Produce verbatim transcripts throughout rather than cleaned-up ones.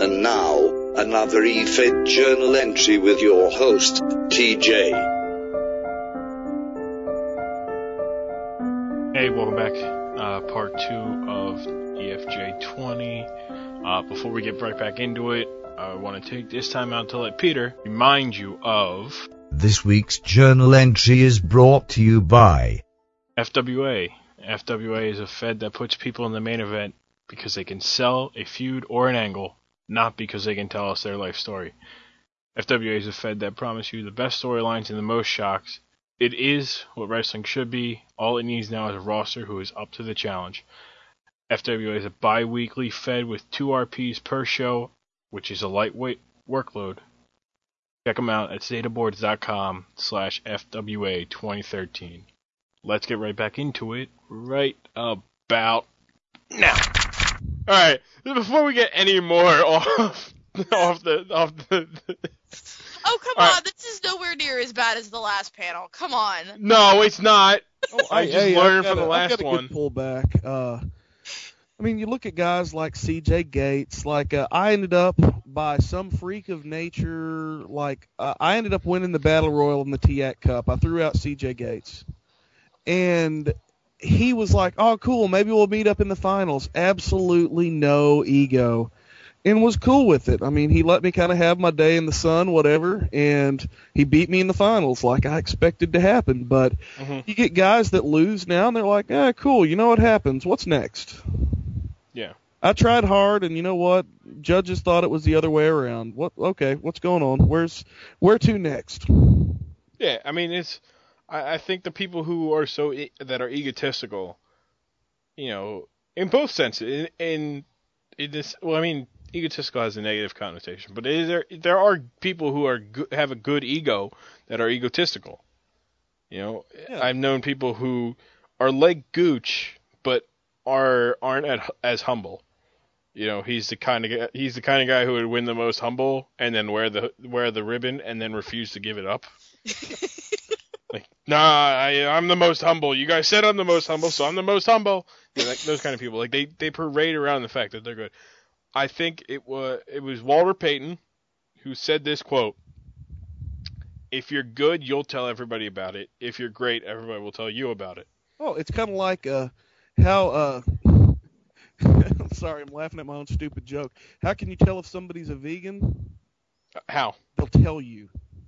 And now, another E-Fed journal entry with your host, T J. Hey, welcome back. Uh, part two of E F J twenty. Uh, before we get right back into it, I want to take this time out to let Peter remind you of... This week's journal entry is brought to you by... F W A. F W A is a Fed that puts people in the main event because they can sell a feud or an angle, not because they can tell us their life story. F W A is a Fed that promises you the best storylines and the most shocks. It is what wrestling should be. All it needs now is a roster who is up to the challenge. F W A is a bi-weekly Fed with two R Ps per show, which is a lightweight workload. Check them out at stataboards.com slash FWA 2013. Let's get right back into it right about now. All right, before we get any more off, off the, off the. Oh come on! Right. This is nowhere near as bad as the last panel. Come on. No, it's not. Oh, I just hey, learned from the last I've got a one. Good pullback. Uh, I mean, you look at guys like C J Gates. Like uh, I ended up by some freak of nature. Like uh, I ended up winning the Battle Royal in the T A C Cup. I threw out C J Gates, and he was like, oh, cool, maybe we'll meet up in the finals. Absolutely no ego, and was cool with it. I mean, he let me kind of have my day in the sun, whatever, and he beat me in the finals like I expected to happen. But mm-hmm. you get guys that lose now, and they're like, ah, cool, you know what happens. What's next? Yeah. I tried hard, and you know what? Judges thought it was the other way around. What? Okay, what's going on? Where's where to next? Yeah, I mean, it's... I think the people who are so e- that are egotistical, you know, in both senses, in, in, in this, well, I mean, egotistical has a negative connotation, but is there there are people who are go- have a good ego that are egotistical. You know, yeah. I've known people who are like Gooch, but are aren't at, as humble. You know, he's the kind of he's the kind of guy who would win the most humble and then wear the wear the ribbon and then refuse to give it up. Like, nah, I, I'm the most humble. You guys said I'm the most humble, so I'm the most humble. Yeah, like those kind of people. Like they, they parade around the fact that they're good. I think it was it was Walter Payton who said this quote: "If you're good, you'll tell everybody about it. If you're great, everybody will tell you about it." Oh, it's kind of like uh, how. Uh, I'm sorry, I'm laughing at my own stupid joke. How can you tell if somebody's a vegan? How? They'll tell you.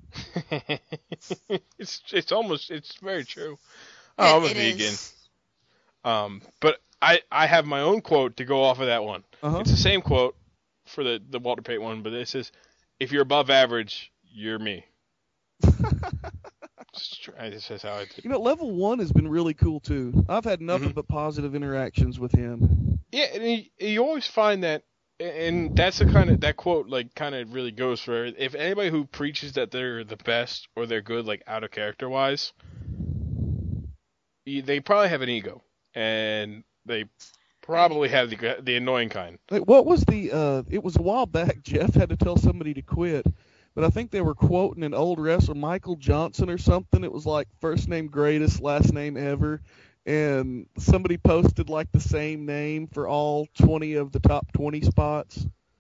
it's it's almost it's very true. Oh, I'm a it vegan. Is. Um, but I, I have my own quote to go off of that one. Uh-huh. It's the same quote for the, the Walter Payton one, but it says, "If you're above average, you're me." This is how I did. You know, level one has been really cool too. I've had nothing mm-hmm. but positive interactions with him. Yeah, and you, you always find that. And that's the kind of that quote like kind of really goes for if anybody who preaches that they're the best or they're good like out of character wise, they probably have an ego and they probably have the the annoying kind. Like, what was the? Uh, it was a while back. Jeff had to tell somebody to quit, but I think they were quoting an old wrestler, Michael Johnson or something. It was like first name greatest, last name ever. And somebody posted like the same name for all twenty of the top twenty spots.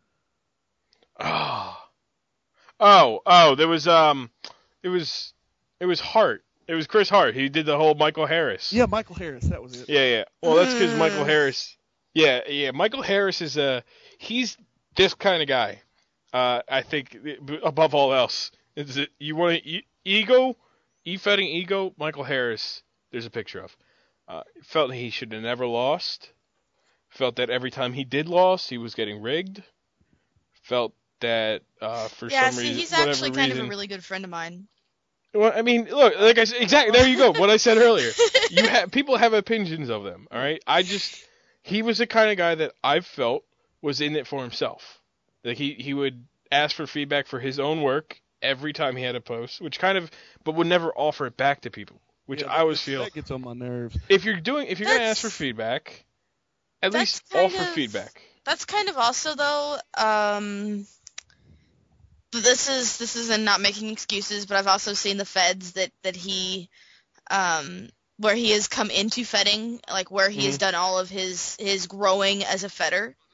Oh, oh, oh! There was um, it was it was Hart. It was Chris Hart. He did the whole Michael Harris. Yeah, Michael Harris. That was it. Yeah, yeah. Well, that's because Michael Harris. Yeah, yeah. Michael Harris is a he's this kind of guy. Uh, I think above all else, is it you want to e- ego, e-fetting ego? Michael Harris. There's a picture of. Uh, felt he should have never lost. Felt that every time he did lost, he was getting rigged. Felt that uh, for yeah, some see, reason, he's actually kind reason, of a really good friend of mine. Well, I mean, look, like I said, exactly. There you go. What I said earlier. You have people have opinions of them. All right. I just he was the kind of guy that I felt was in it for himself. Like he he would ask for feedback for his own work every time he had a post, which kind of, but would never offer it back to people. Which yeah, I always feel that gets on my nerves. If you're doing, if you're that's, gonna ask for feedback, at least kind offer of, feedback. That's kind of also though. Um, this is this is in not making excuses, but I've also seen the feds that that he, um, where he has come into fedding, like where he mm-hmm. has done all of his his growing as a fedder.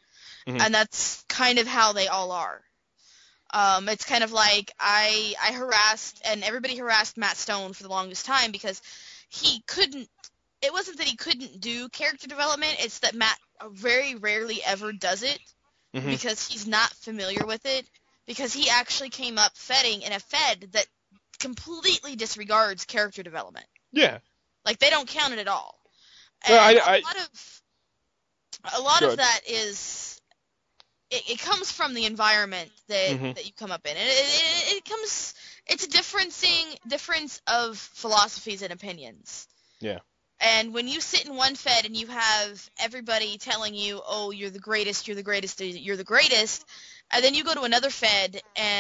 Mhm. and that's kind of how they all are. Um, it's kind of like I I harassed, and everybody harassed Matt Stone for the longest time because he couldn't. It wasn't that he couldn't do character development; it's that Matt very rarely ever does it Mhm. because he's not familiar with it. Because he actually came up fedding in a fed that completely disregards character development. Yeah. Like they don't count it at all. Well, And I- I- a lot of a lot Good. of that is it, it comes from the environment that, Mhm. that you come up in. And it, it, it comes it's a differencing difference of philosophies and opinions. Yeah. And when you sit in one fed and you have everybody telling you, "Oh, you're the greatest, you're the greatest, you're the greatest," and then you go to another fed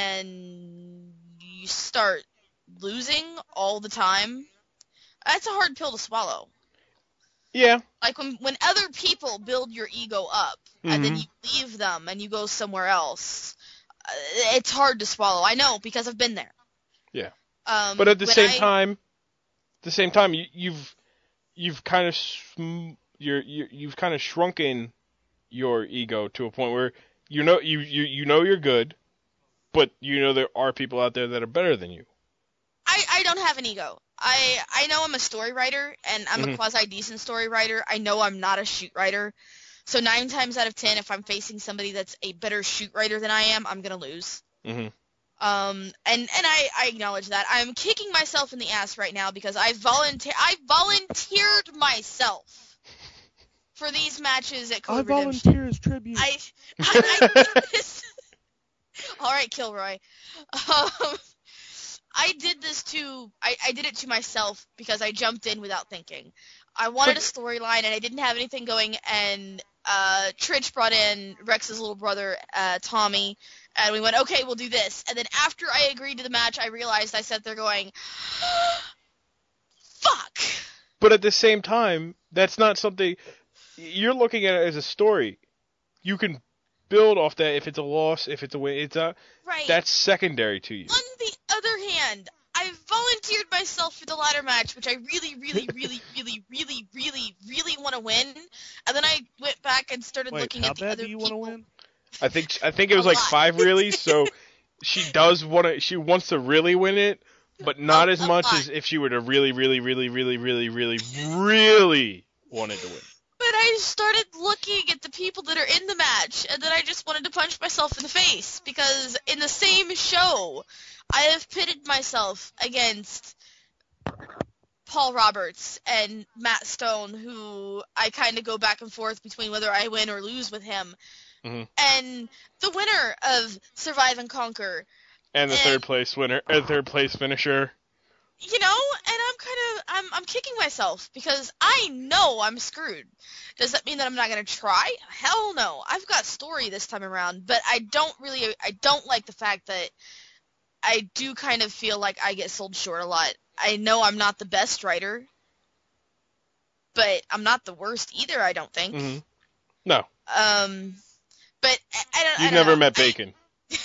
and you start losing all the time, that's a hard pill to swallow. Yeah. Like when when other people build your ego up and then Mhm. you leave them and you go somewhere else, uh, it's hard to swallow. I know because I've been there. Yeah. Um, But at the when same I- time, the same time, you, you've you've kind of sm- you're, you you've kind of shrunken your ego to a point where you know you, you you know you're good, but you know there are people out there that are better than you. I, I don't have an ego. I I know I'm a story writer, and I'm Mhm. a quasi-decent story writer. I know I'm not a shoot writer. So nine times out of ten, if I'm facing somebody that's a better shoot writer than I am, I'm going to lose. hmm Um, and, and I, I acknowledge that. I'm kicking myself in the ass right now because I volunteer I volunteered myself for these matches at I Code Redemption. volunteer as tribute. I, I, I did this. All right, Kilroy. Um, I did this to. I, I did it to myself because I jumped in without thinking. I wanted a storyline and I didn't have anything going. And uh, Tridge brought in Rex's little brother, uh, Tommy, and we went, okay, we'll do this. And then after I agreed to the match, I realized I sat there going, fuck. But at the same time, that's not something you're looking at it as a story. You can build off that if it's a loss, if it's a win. It's a Right. that's secondary to you. On the other hand, I volunteered myself for the ladder match, which I really, really, really, really, really, really, really want to win. And then I went back and started Wait, looking how at the bad other do you people. want to win? I think I think it A was like lot. five reallys, so she does want to. She wants to really win it, but not A- as a much lot. as if she were to really, really, really, really, really, really, really wanted to win. But I started looking at the people that are in the match, and then I just wanted to punch myself in the face, because in the same show, I have pitted myself against Paul Roberts and Matt Stone, who I kind of go back and forth between whether I win or lose with him. Mhm. And the winner of Survive and Conquer, And the Eh. third place winner, or third place finisher. you know, and I'm kind of, I'm, I'm kicking myself because I know I'm screwed. Does that mean that I'm not going to try? Hell no. I've got story this time around, but I don't really, I don't like the fact that I do kind of feel like I get sold short a lot. I know I'm not the best writer, but I'm not the worst either, I don't think. hmm No, Um, but I, I don't, I you've don't never know. met I- Bacon.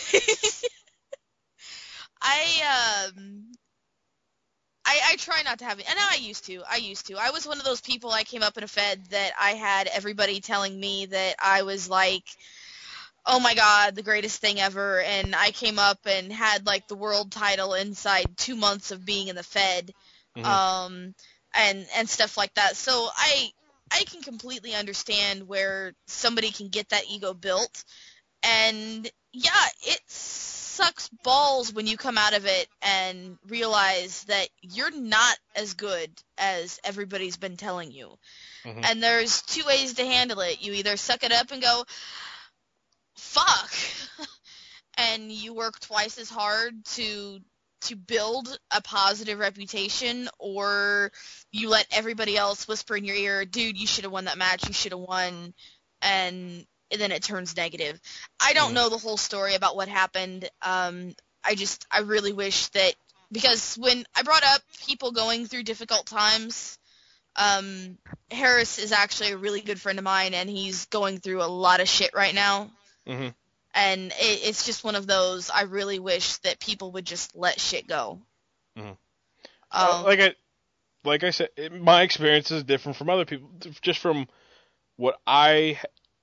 I um I I try not to have it. And I used to. I used to. I was one of those people. I came up in a fed that I had everybody telling me that I was like, oh my god, the greatest thing ever. And I came up and had like the world title inside two months of being in the fed, Mhm. um, and and stuff like that. So I I can completely understand where somebody can get that ego built. And yeah, it sucks balls when you come out of it and realize that you're not as good as everybody's been telling you. Mhm. And there's two ways to handle it. You either suck it up and go, fuck, and you work twice as hard to to build a positive reputation, or you let everybody else whisper in your ear, dude, you should have won that match, you should have won, and and then it turns negative. I don't Mhm. know the whole story about what happened. Um, I just, I really wish that, because when I brought up people going through difficult times, um, Harris is actually a really good friend of mine, and he's going through a lot of shit right now. Mhm. And it, it's just one of those, I really wish that people would just let shit go. Mhm. Um, Uh, like I, like I said, it- my experience is different from other people. Just from what I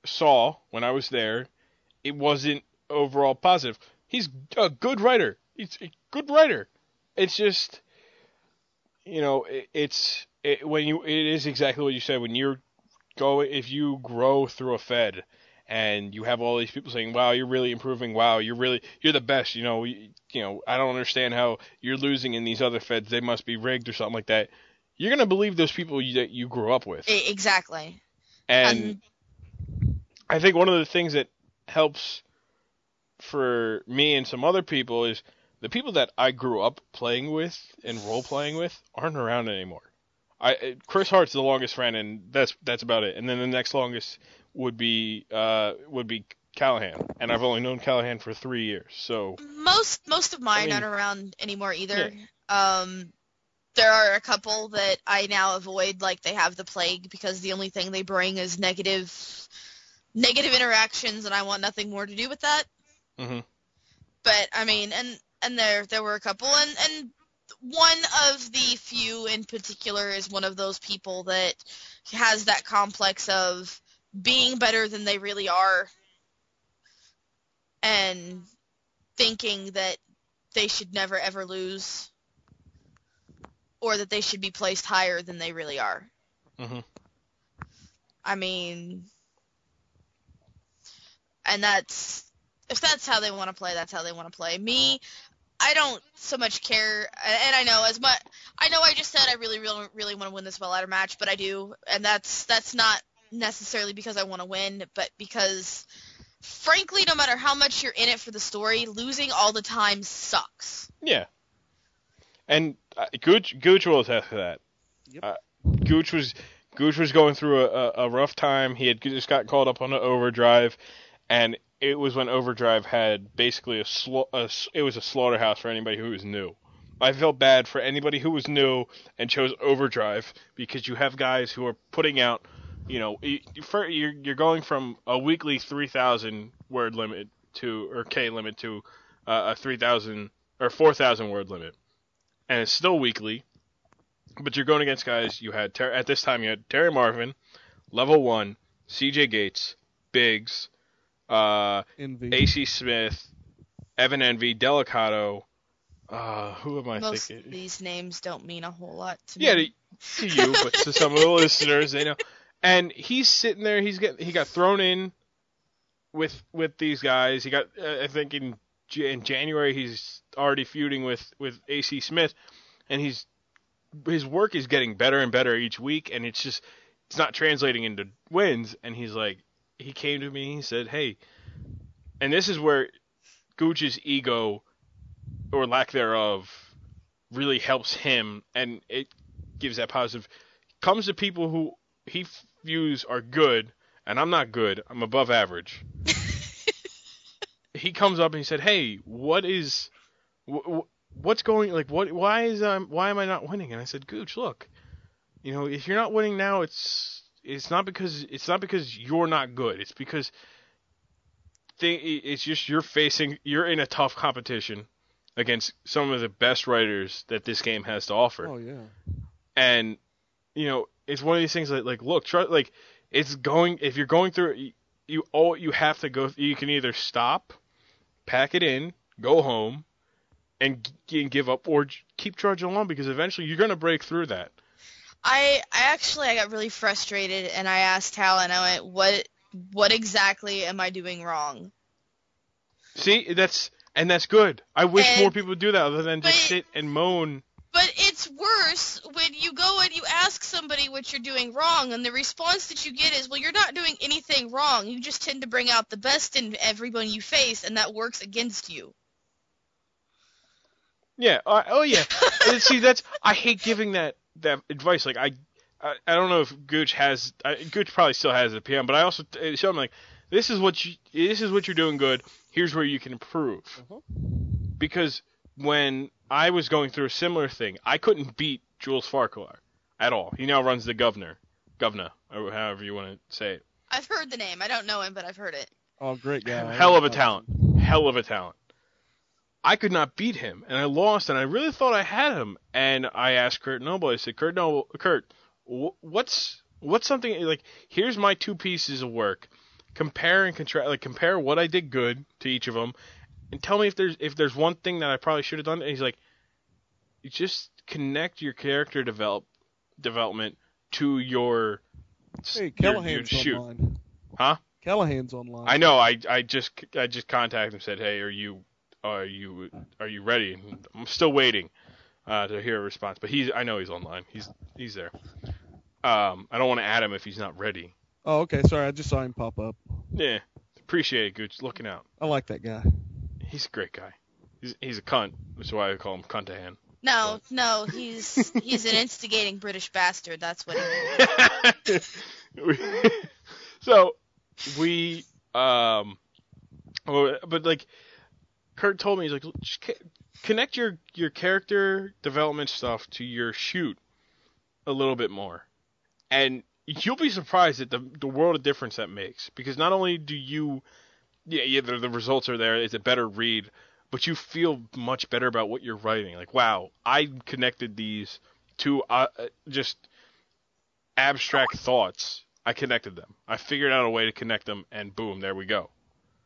saw when I was there, it wasn't overall positive. He's a good writer. He's a good writer. It's just, you know, it, it's it, when you it is exactly what you said. When you're go if you grow through a Fed and you have all these people saying, "Wow, you're really improving. Wow, you're really you're the best." You know, you, you know, I don't understand how you're losing in these other Feds. They must be rigged or something like that. You're gonna believe those people you, that you grew up with. Exactly. And um, I think one of the things that helps for me and some other people is the people that I grew up playing with and role playing with aren't around anymore. I Chris Hart's the longest friend, and that's that's about it. And then the next longest would be uh, would be Callahan, and I've only known Callahan for three years. So most most of mine I mean, aren't around anymore either. Yeah. Um, there are a couple that I now avoid, like they have the plague, because the only thing they bring is negative negative interactions, and I want nothing more to do with that. Mm-hmm. But I mean, and and there there were a couple, and and one of the few in particular is one of those people that has that complex of being better than they really are, and thinking that they should never ever lose, or that they should be placed higher than they really are. Mm-hmm. I mean, and that's, if that's how they want to play, that's how they want to play. Me, I don't so much care, and I know as much, I know I just said I really, really, really want to win this well ladder match, but I do, and that's that's not necessarily because I want to win, but because, frankly, no matter how much you're in it for the story, losing all the time sucks. Yeah. And uh, Gooch, Gooch will attest to that. Yep. Uh, Gooch was Gooch was going through a, a, a rough time. He had just got called up on an overdrive, and it was when overdrive had basically a, sla- a it was a slaughterhouse for anybody who was new. I felt bad for anybody who was new and chose overdrive, because you have guys who are putting out, you know, you're you're going from a weekly three thousand word limit to or K limit to uh, a three thousand or four thousand word limit. And it's still weekly, but you're going against guys. You had Ter- at this time you had Terry Marvin, level one, C J Gates, Biggs, uh, Envy. A C Smith, Evan Envy, Delicato. Uh, who am I Most thinking? of these names don't mean a whole lot to Yeah, me. to, to you, but to some of the listeners, they know. And he's sitting there. He's getting. He got thrown in with with these guys. He got. Uh, I think in in January he's already feuding with with A C Smith, and he's his work is getting better and better each week, and it's just it's not translating into wins. And he's like, he came to me. He said, "Hey," and this is where Gooch's ego or lack thereof really helps him, and it gives that positive. Comes to people who he views are good, and I'm not good. I'm above average. He comes up and he said, "Hey, what is, wh- what's going? Like, what? Why is um, why am I not winning?" And I said, "Gooch, look, you know, if you're not winning now, it's it's not because it's not because you're not good. It's because they, it's just you're facing you're in a tough competition against some of the best writers that this game has to offer. Oh yeah. And you know, it's one of these things that, like, look, try, like, it's going. If you're going through, you, you all you have to go. You can either stop, pack it in, go home, and, and give up, or keep trudging along, because eventually you're gonna break through that." I I actually I got really frustrated, and I asked Hal, and I went, "What what exactly am I doing wrong?" See, that's and that's good. I wish And- more people would do that, other than just but- sit and moan. But it's worse when you go and you ask somebody what you're doing wrong, and the response that you get is, "Well, you're not doing anything wrong. You just tend to bring out the best in everyone you face, and that works against you." Yeah. Uh, oh yeah. And see, that's I hate giving that that advice. Like I, I, I don't know if Gooch has. I, Gooch probably still has a P M, but I also t- show him, like, this is what you this is what you're doing good. Here's where you can improve. Uh-huh. Because when I was going through a similar thing, I couldn't beat Jules Farquhar at all. He now runs the governor, governor, or however you want to say it. I've heard the name. I don't know him, but I've heard it. Oh, great guy. Hell of a talent. Hell of a talent. I could not beat him, and I lost, and I really thought I had him. And I asked Kurt Noble, I said, Kurt Noble, Kurt, wh- what's what's something, like, here's my two pieces of work. compare and contrast, like compare what I did good to each of them, and tell me if there's if there's one thing that I probably should have done. And he's like, you just connect your character develop development to your Hey, your, Callahan's your shoot. online. Huh? Callahan's online. I know. I I just I just contacted him and said, hey, are you are you are you ready? I'm still waiting uh, to hear a response, but he's I know he's online. He's he's there. Um, I don't want to add him if he's not ready. Oh, okay. Sorry, I just saw him pop up. Yeah, appreciate it, Gooch. Looking out. I like that guy. He's a great guy. He's he's a cunt, which is why I call him Cuntahan. No, no, he's he's an instigating British bastard. That's what he is. So we um, but like Kurt told me, he's like, just connect your your character development stuff to your shoot a little bit more, and you'll be surprised at the the world of difference that makes. Because not only do you, yeah, yeah, the, the results are there, it's a better read, but you feel much better about what you're writing. Like, wow, I connected these to uh, just abstract thoughts. I connected them. I figured out a way to connect them, and boom, there we go.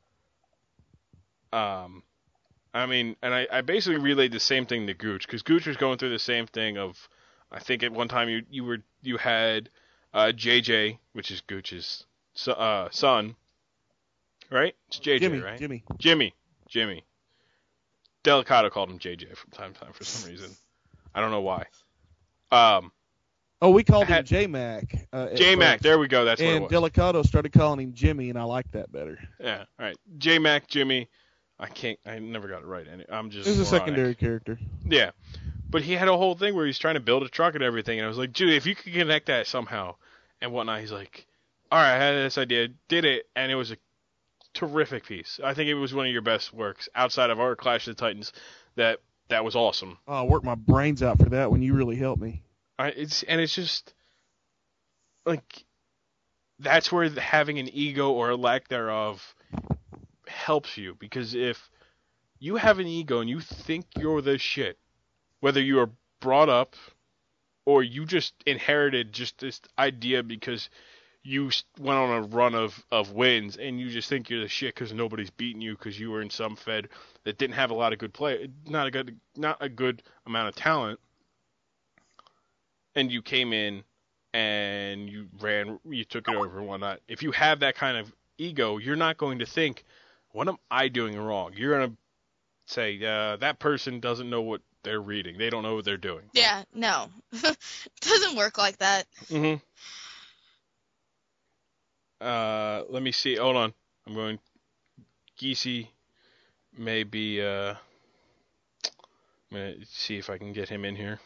Um, I mean, and I, I basically relayed the same thing to Gooch, because Gooch was going through the same thing of, I think at one time you you were you had uh, J J, which is Gooch's uh, son, right? It's J J, Jimmy, right? Jimmy. Jimmy, Jimmy. Delicato called him J J from time to time for some reason. I don't know why. Um, Oh, we called had- him J-Mac. Uh, at J-Mac, first. there we go. That's and what it was. Delicato started calling him Jimmy, and I like that better. Yeah, all right. J-Mac, Jimmy. I can't. I never got it right. I'm just. This is a moronic. secondary character. Yeah, but he had a whole thing where he's trying to build a truck and everything, and I was like, dude, if you could connect that somehow and whatnot, he's like, all right, I had this idea, did it, and it was a terrific piece. I think it was one of your best works outside of our Clash of the Titans. That that was awesome. Oh, I worked my brains out for that when you really helped me. I, it's and it's just like that's where the, having an ego or a lack thereof helps you, because if you have an ego and you think you're the shit, whether you are brought up or you just inherited just this idea because you went on a run of, of wins and you just think you're the shit because nobody's beating you because you were in some fed that didn't have a lot of good play, not a good, not a good amount of talent, and you came in and you ran, you took it over and whatnot. If you have that kind of ego, you're not going to think, what am I doing wrong? You're going to say, uh, that person doesn't know what they're reading. They don't know what they're doing. Yeah, no. Doesn't work like that. Mm-hmm. Uh, let me see. Hold on. I'm going. Geesey may be. Uh, I'm gonna see if I can get him in here.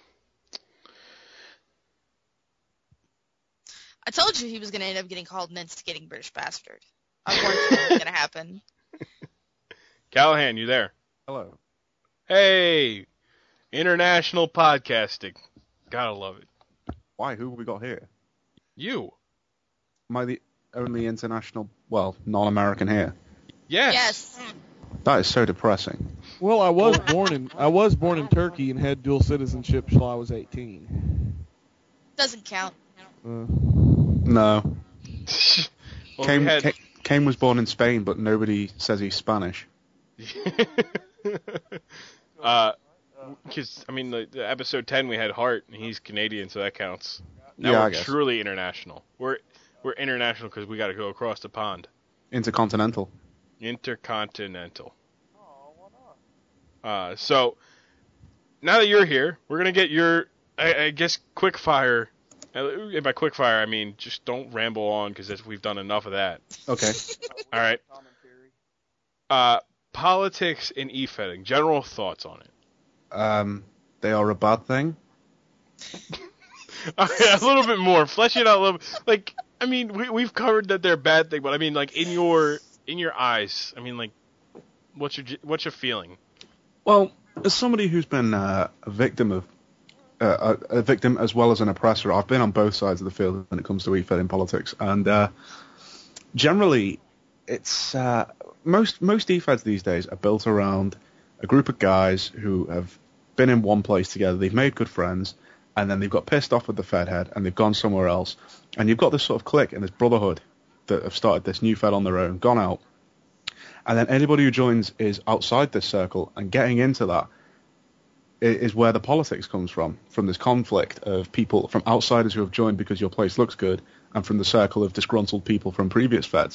I told you he was going to end up getting called an instigating British bastard. I warned you it was going to happen. Callahan, you there? Hello. Hey, international podcasting. Gotta love it. Why? Who have we got here? You. Am I the only international, well, non-American here? Yes. Yes. That is so depressing. Well, I was born in I was born in Turkey and had dual citizenship till I was eighteen. Doesn't count. Uh, No. Well, Kane, we had... Kane, Kane was born in Spain, but nobody says he's Spanish. uh, because I mean, the, the episode ten we had Hart, and he's Canadian, so that counts. Now Yeah, I we're guess. truly international. We're we're international because we got to go across the pond. Intercontinental. Intercontinental. Uh, so now that you're here, we're gonna get your, I, I guess, quick fire. And by quick fire, I mean just don't ramble on because we've done enough of that. Okay. All right. Uh, politics in e-fetting. General thoughts on it. Um, they are a bad thing. All right, a little bit more. Flesh it out a little. Like, I mean, we we've covered that they're a bad thing, but I mean, like in your in your eyes, I mean, like, what's your what's your feeling? Well, as somebody who's been uh, a victim of uh, a, a victim as well as an oppressor, I've been on both sides of the field when it comes to e-fed in politics, and uh, generally, it's uh, most most e-feds these days are built around a group of guys who have been in one place together. They've made good friends, and then they've got pissed off with the Fed head, and they've gone somewhere else, and you've got this sort of clique and this brotherhood that have started this new Fed on their own, gone out, and then anybody who joins is outside this circle, and getting into that is where the politics comes from, from this conflict of people, from outsiders who have joined because your place looks good, and from the circle of disgruntled people from previous Feds.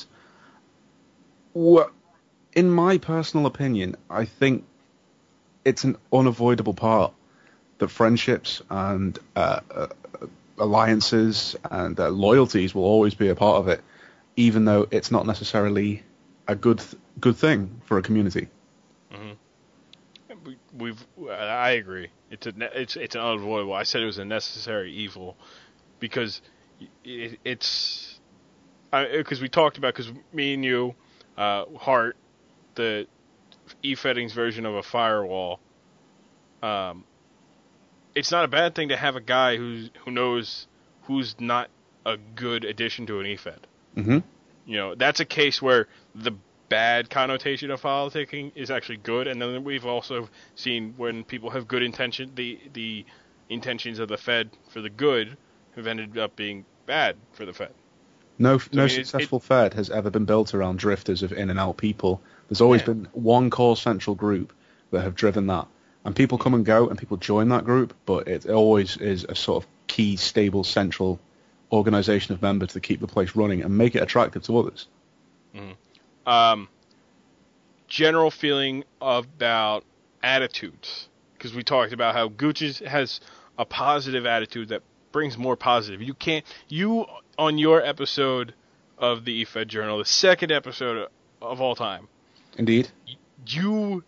In my personal opinion, I think it's an unavoidable part that friendships and uh, uh, alliances and uh, loyalties will always be a part of it, even though it's not necessarily a good th- good thing for a community. Mm-hmm. We, we've, I agree. It's a, it's it's an unavoidable. I said it was a necessary evil because it, it's because we talked about because me and you, uh, Hart, the E-Fedding's version of a firewall. Um, it's not a bad thing to have a guy who's who knows who's not a good addition to an E-Fed. Mm-hmm. You know, that's a case where the bad connotation of politicking is actually good, and then we've also seen when people have good intention, the the intentions of the Fed for the good have ended up being bad for the Fed. No, So, no I mean, it- successful Fed has ever been built around drifters of in and out people. There's always Yeah. been one core central group that have driven that, and people come and go, and people join that group, but it always is a sort of key, stable, central organization of members to keep the place running and make it attractive to others. Um, general feeling about attitudes, because we talked about how Gooch has a positive attitude that brings more positive. You can't, you on your episode of the E-Fed Journal, the second episode of all time, Indeed. you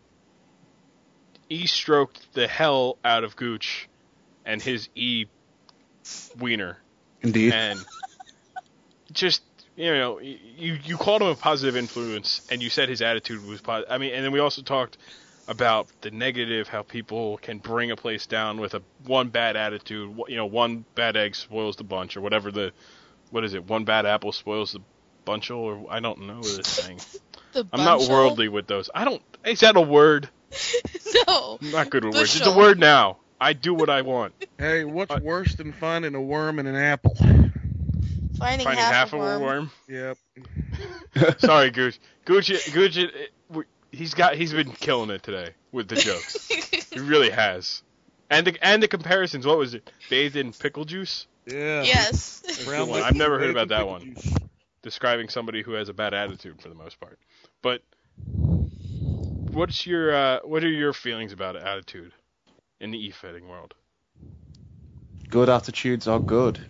E-stroked the hell out of Gooch and his E-wiener. Indeed. And just, you know, you you called him a positive influence, and you said his attitude was positive. I mean, and then we also talked about the negative, how people can bring a place down with a one bad attitude. You know, one bad egg spoils the bunch, or whatever the, what is it? One bad apple spoils the bunchel, or I don't know this thing. The I'm not bunchel? worldly with those. I don't. Is that a word? No. I'm not good with words. It's a Bushel. word now. I do what I want. Hey, what's Uh, worse than finding a worm in an apple? Finding, Finding half, half a of worm. a worm. Yep. Sorry, Gooch. Gooch, Gooch, uh, he's got, he's been killing it today with the jokes. He really has. And the and the comparisons. What was it? Bathed in pickle juice. Yeah. Yes. Brown one. liquid I've never heard bacon about that pickle one. juice. Describing somebody who has a bad attitude for the most part. But what's your uh, what are your feelings about attitude in the E-Fedding world? Good attitudes are good.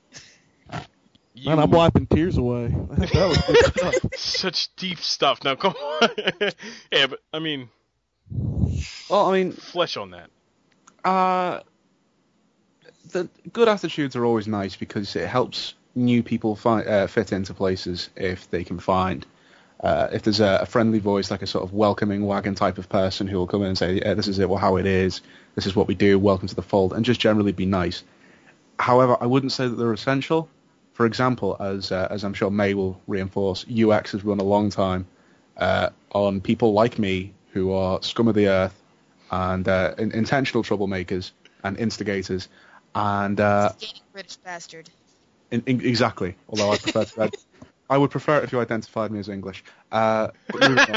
You, Man, I'm wiping tears away. That was good stuff. such deep stuff. Now come on. Yeah, but I mean, Well, I mean, flesh on that. Uh, the good attitudes are always nice because it helps new people fi- uh, fit into places if they can find. Uh, if there's a, a friendly voice, like a sort of welcoming wagon type of person who will come in and say, yeah, this is it, well, how it is, this is what we do, welcome to the fold, and just generally be nice. However, I wouldn't say that they're essential. For example, as uh, as I'm sure May will reinforce, U X has run a long time uh, on people like me who are scum of the earth and uh, in- intentional troublemakers and instigators, and uh, Skating British bastard. in, in, exactly. Although I prefer to, I would prefer it if you identified me as English. Uh, but moving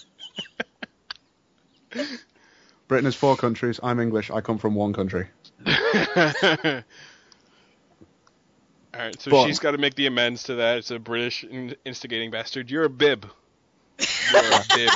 on. Britain has four countries. I'm English. I come from one country. All right, so But- she's got to make the amends to that. It's a British in- instigating bastard. You're a bib. You're a bib.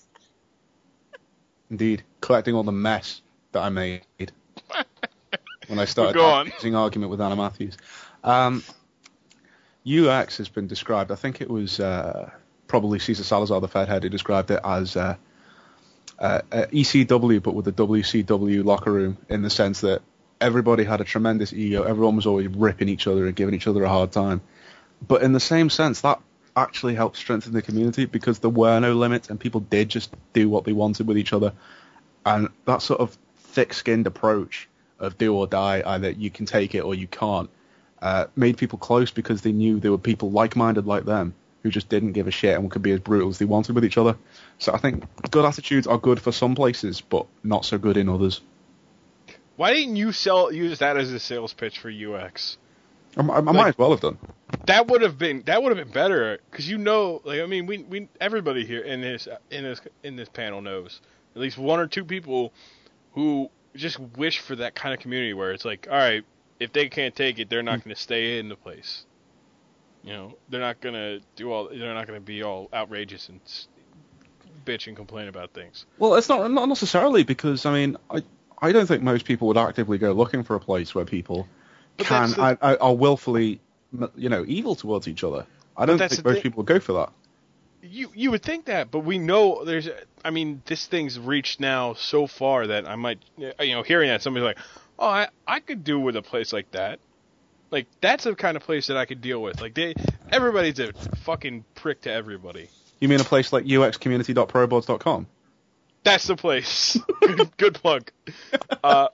Indeed, collecting all the mess that I made when I started Go on. using argument with Anna Matthews. Um, U X has been described. I think it was uh, probably Cesar Salazar, the Fed head, who described it as uh, uh, uh, E C W, but with a W C W locker room, in the sense that everybody had a tremendous ego. Everyone was always ripping each other and giving each other a hard time. But in the same sense, that actually helped strengthen the community because there were no limits and people did just do what they wanted with each other. And that sort of thick-skinned approach of do or die, either you can take it or you can't, uh, made people close because they knew there were people like-minded like them who just didn't give a shit and could be as brutal as they wanted with each other. So I think good attitudes are good for some places, but not so good in others. Why didn't you sell use that as a sales pitch for U X? I, I, I Like- might as well have done. That would have been that would have been better because you know, like I mean, we we everybody here in this in this in this panel knows at least one or two people who just wish for that kind of community where it's like, all right, if they can't take it, they're not going to stay in the place. You know, they're not going to do all. They're not going to be all outrageous and s- bitch and complain about things. Well, it's not not necessarily because I mean, I I don't think most people would actively go looking for a place where people But can that's the- I, I, are willfully, you know, evil towards each other. I don't that's think the most thing. people would go for that. You you would think that, but we know there's. I mean, this thing's reached now so far that I might, you know, hearing that somebody's like, oh, I I could do with a place like that. Like that's the kind of place that I could deal with. Like they, everybody's a fucking prick to everybody. You mean a place like u x community dot pro boards dot com? That's the place. good, good plug. Uh,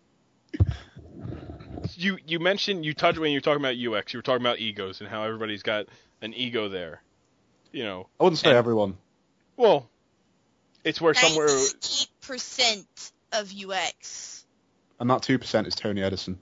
you you mentioned you touched when you were talking about U X. You were talking about egos and how everybody's got an ego there. You know, I wouldn't say And- everyone. well, it's where somewhere. ninety-eight percent of U X. And that two percent is Tony Edison.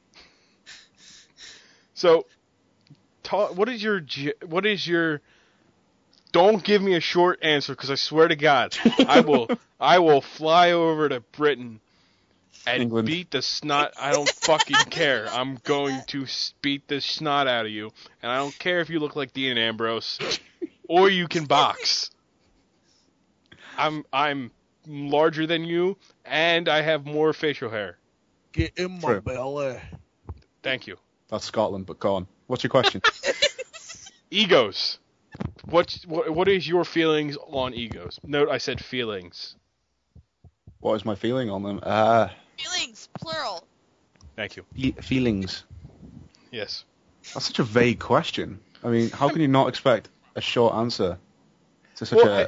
So, ta- what is your ge- what is your? Don't give me a short answer because I swear to God, I will I will fly over to Britain and England. beat the snot. I don't fucking care. I'm going to s- beat the snot out of you, and I don't care if you look like Dean Ambrose or you can box. I'm I'm larger than you, and I have more facial hair. Get in my True. belly. Thank you. That's Scotland, but go on. What's your question? Egos. What's, what what is your feelings on egos? Note I said feelings. What is my feeling on them? Uh, Feelings, plural. Thank you. fe- feelings. Yes. That's such a vague question. I mean, how can you not expect a short answer to such Well, a? I-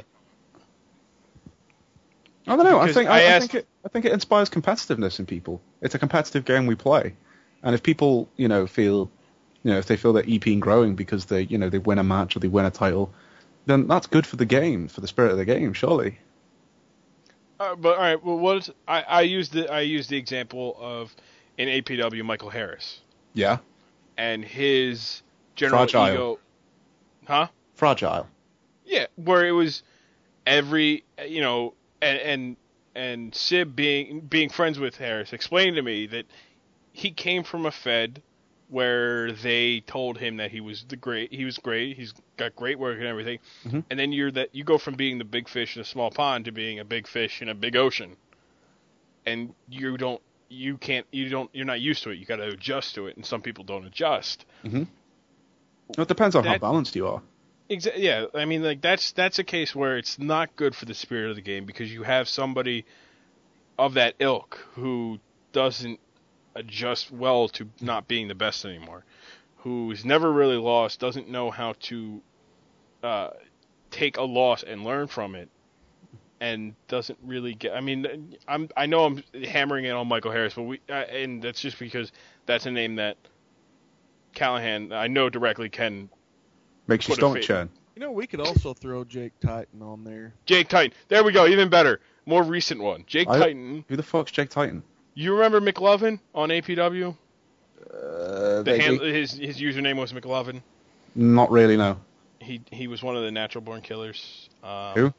I don't know. I Because think I I, I asked- think it. I think it inspires competitiveness in people. It's a competitive game we play, and if people, you know, feel, you know, if they feel they're EPing growing because they, you know, they win a match or they win a title, then that's good for the game, for the spirit of the game, surely. Uh, but all right. Well, what is, I I used the I used the example of in A P W Michael Harris Yeah. and his general Fragile. ego. Huh? Fragile. Yeah, where it was every you know and and and Sib being being friends with Harris explained to me that he came from a Fed where they told him that he was the great he was great he's got great work and everything, Mhm. and then you're that you go from being the big fish in a small pond to being a big fish in a big ocean, and you don't you can't you don't you're not used to it. You got to adjust to it, and some people don't adjust. Well, it depends on how That- balanced you are. Exa- yeah, I mean, like that's that's a case where it's not good for the spirit of the game because you have somebody of that ilk who doesn't adjust well to not being the best anymore, who's never really lost, doesn't know how to uh, take a loss and learn from it, and doesn't really get. I mean, I'm I know I'm hammering it on Michael Harris, but we uh, and that's just because that's a name that Callahan I know directly can. Makes your Put a stomach fa- churn. You know, we could also throw Jake Titan on there. Jake Titan. There we go. Even better. More recent one. Jake I- Titan. Who the fuck's Jake Titan? You remember McLovin on A P W? Uh, The hand, his his username was McLovin. Not really, no. He he was one of the natural born killers. Um, Who?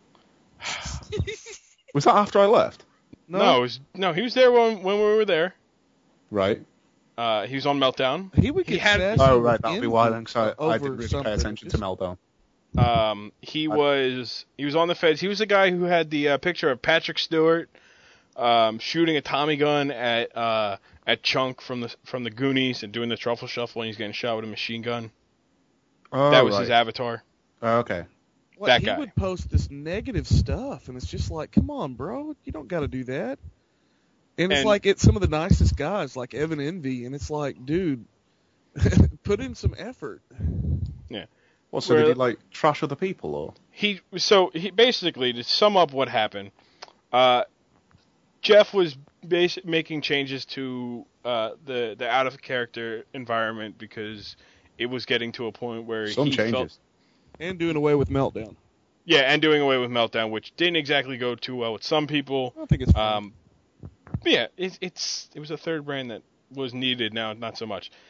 Was that after I left? No, it was, no, he was there when when we were there. Right. Uh, he was on Meltdown. He would He get had- sassy Oh, with right. That'll be Envy why then, 'cause I, I over didn't really something. pay attention Just- to Meltdown. Um, he was he was on the feds. He was the guy who had the uh, picture of Patrick Stewart um, shooting a Tommy gun at uh, at Chunk from the from the Goonies and doing the truffle shuffle, and he's getting shot with a machine gun. Oh, that was right. his avatar. Oh, okay. Like, that he guy. would post this negative stuff, and it's just like, come on, bro, you don't got to do that. And it's And- like it's some of the nicest guys, like Evan Envy, and it's like, dude, put in some effort. What, so Where- did he, like, trash other people, or? He so he basically to sum up what happened. Uh, Jeff was basi- making changes to uh, the the out of character environment because it was getting to a point where Some he changes. felt And doing away with Meltdown. yeah, and doing away with Meltdown, which didn't exactly go too well with some people. I don't think it's fine. Um, but yeah, it, it's it was a third brand that was needed now, not so much.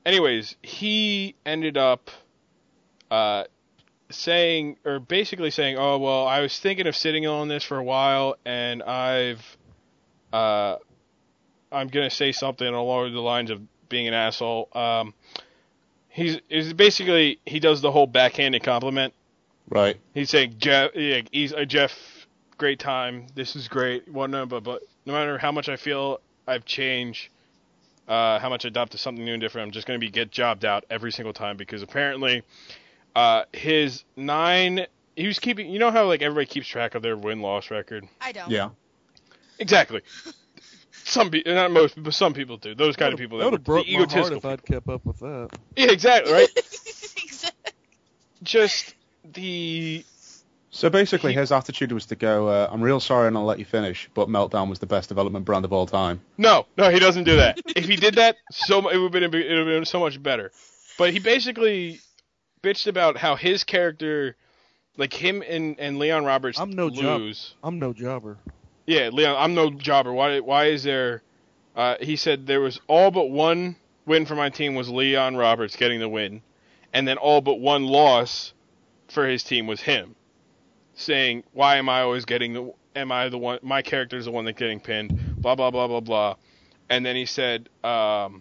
anyways, he ended up uh, saying, or basically saying, oh, well, I was thinking of sitting on this for a while, and I've, uh, I'm going to say something along the lines of being an asshole. Um, he's, is basically, he does the whole backhanded compliment. Right. He's saying, Jeff, yeah, he's, uh, Jeff, great time, this is great, whatnot, but, but no matter how much I feel I've changed, uh, how much I adopted something new and different, I'm just going to be get jobbed out every single time, because apparently uh, his nine, he was keeping, you know how like everybody keeps track of their win-loss record? I don't. Yeah. Exactly. Some people, not most, but some people do. Those kind of people that would were have broke the my heart egotistical if I'd kept up with that. Yeah, exactly, right? Exactly. Just the... So basically, He- his attitude was to go, uh, I'm real sorry and I'll let you finish, but Meltdown was the best development brand of all time. No, no, he doesn't do that. If he did that, so mu- it would have been, it would have been so much better. But he basically bitched about how his character, like him and, and Leon Roberts I'm no job. lose. I'm no jobber. Yeah, Leon, I'm no jobber. Why? Why is there? Uh, he said there was all but one win for my team was Leon Roberts getting the win, and then all but one loss for his team was him. Saying, why am I always getting the? Am I the one? My character is the one that's getting pinned. Blah blah blah blah blah. And then he said, um,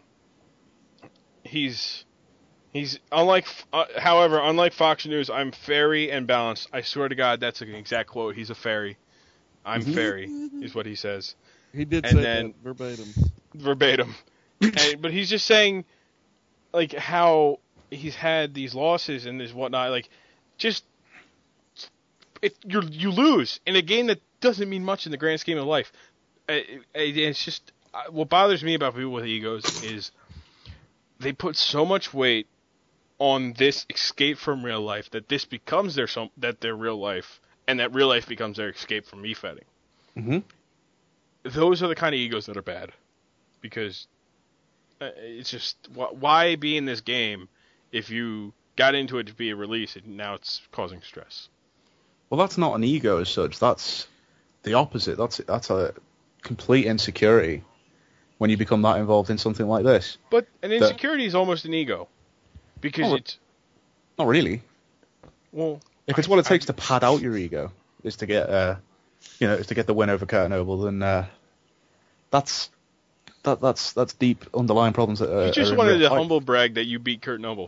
he's he's unlike. Uh, however, unlike Fox News, I'm fairy and balanced. I swear to God, that's an exact quote. He's a fairy. I'm fairy, is what he says. He did And say then- that verbatim. Verbatim. and, but he's just saying, like, how he's had these losses and this whatnot. Like, just it, you you lose in a game that doesn't mean much in the grand scheme of life. It, it, it's just uh, what bothers me about people with egos is they put so much weight on this escape from real life that this becomes their some that their real life, and that real life becomes their escape from e-fetting. Mm-hmm. Those are the kind of egos that are bad, because uh, it's just wh- why be in this game if you got into it to be a release and now it's causing stress. Well, that's not an ego as such. That's the opposite. That's that's a complete insecurity when you become that involved in something like this. But an insecurity is almost an ego, because Oh, it's Not really. well. If it's what it takes to pad out your ego, is to get, uh, you know, is to get the win over Kurt Angle, then uh, that's that that's that's deep underlying problems that uh, You just are in wanted real to life. humble brag that you beat Kurt Noble,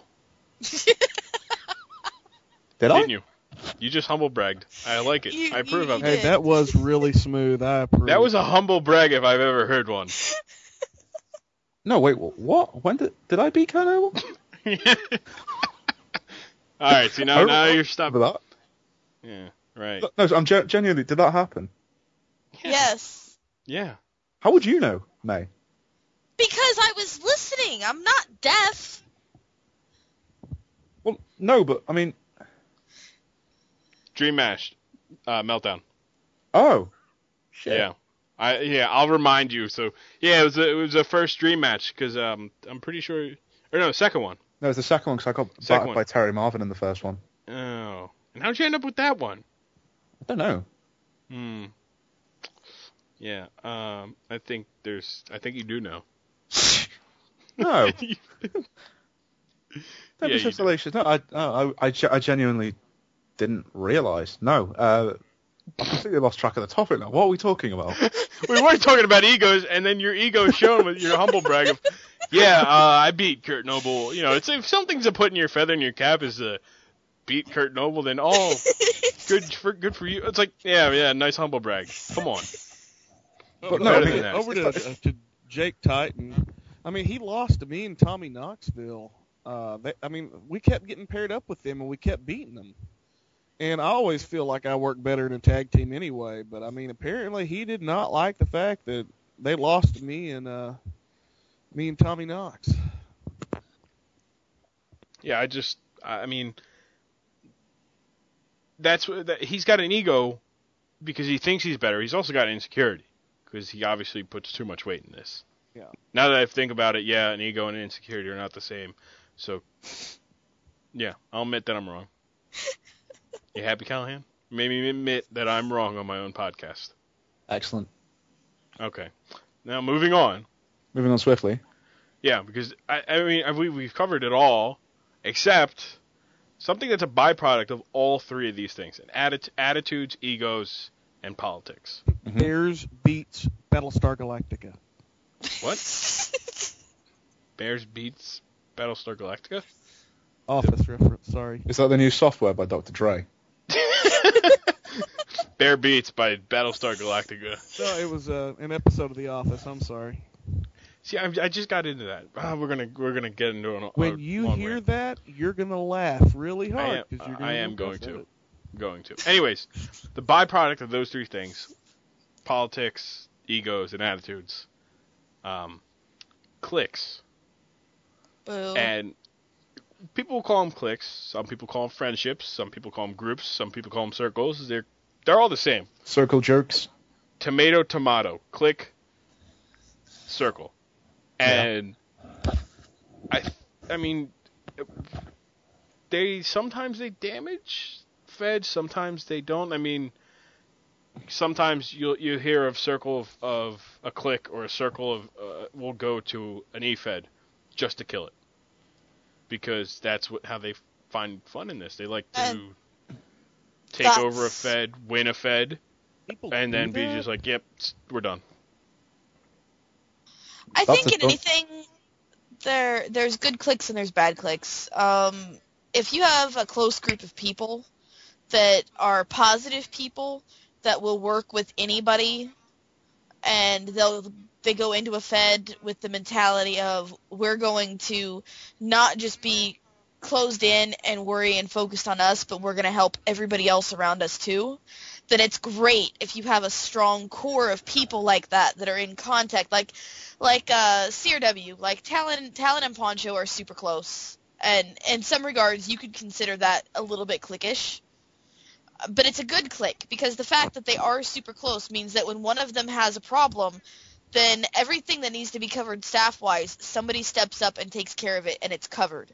Did I? didn't you? You just humble bragged. I like it. You- I approve you- of you it. Hey, did. that was really smooth. I approve. That was a humble brag if I've ever heard one. No, wait, wh- what? When did did I beat Kurt Angle? All right, see now I now remember you're stopping. that. Yeah, right. No, I'm ge- genuinely. Did that happen? Yes. Yeah. How would you know, May? Because I was listening. I'm not deaf. Well, no, but I mean, Dream Match, uh, Meltdown. oh, shit. Yeah. I yeah, I'll remind you. So yeah, it was a, it was a first Dream Match because um I'm pretty sure or no second one. No, it's the second one because I got Second battered one. by Terry Marvin in the first one. Oh, and how'd you end up with that one? I don't know. Hmm. Yeah. Um. I think there's. I think you do know. No. Yeah, Don't you be so do. salacious. No, I, I, I, ge- I genuinely didn't realise. No, uh, I completely lost track of the topic now. What are we talking about? We were talking about egos, and then your ego is shown with your humble brag of, yeah, uh, I beat Kurt Noble. You know, it's if something's a put in your feather in your cap is to beat Kurt Noble, then oh, good for good for you. It's like, yeah, yeah, nice humble brag. Come on. Over, no, I over mean, to, that. over to, uh, to Jake Titan. I mean, he lost to me and Tommy Knoxville. Uh, they, I mean, we kept getting paired up with them, and we kept beating them. And I always feel like I work better in a tag team anyway. But I mean, apparently he did not like the fact that they lost to me and uh, me and Tommy Knox. Yeah, I just, I mean, that's what that, he's got an ego because he thinks he's better. He's also got insecurity because he obviously puts too much weight in this. Yeah. Now that I think about it, yeah, an ego and an insecurity are not the same. So, yeah, I'll admit that I'm wrong. You happy, Callahan? Made me admit that I'm wrong on my own podcast. Excellent. Okay. Now, moving on. Moving on swiftly. Yeah, because I, I mean I, we we've covered it all, except something that's a byproduct of all three of these things: and atti- attitudes, egos, and politics. Mhm. Bears beats Battlestar Galactica. What? Bears beats Battlestar Galactica? Office reference, sorry. Is that the new software by Doctor Dre? Bear Beats by Battlestar Galactica. No, it was uh, an episode of The Office. I'm sorry. See, I, I just got into that. Ah, we're gonna we're gonna get into an. When a you long hear rant. that, you're gonna laugh really I hard am, because you're gonna I am be going impressed to. at it. Going to. Anyways, the byproduct of those three things: politics, egos, and attitudes. Um, clicks. Boo. And people call them cliques. Some people call them friendships. Some people call them groups. Some people call them circles. They're they're all the same. Circle jerks. Tomato, tomato. Click. Circle. And I I mean, they sometimes they damage Fed. Sometimes they don't. I mean, sometimes you you hear of circle of, of a clique or a circle of uh, will go to an E Fed just to kill it. Because that's what how they find fun in this. They like to And take that's- over a Fed, win a Fed, People and do then be that? just like, yep, we're done. I That's think a in thought. anything, there there's good clicks and there's bad clicks. Um, if you have a close group of people that are positive people that will work with anybody, and they'll they go into a Fed with the mentality of we're going to not just be closed in and worry and focused on us, but we're going to help everybody else around us too, then it's great if you have a strong core of people like that that are in contact. Like like uh, C R W, like Talon, Talon and Poncho are super close. And in some regards, you could consider that a little bit cliquish. But it's a good click, because the fact that they are super close means that when one of them has a problem, then everything that needs to be covered staff-wise, somebody steps up and takes care of it, and it's covered.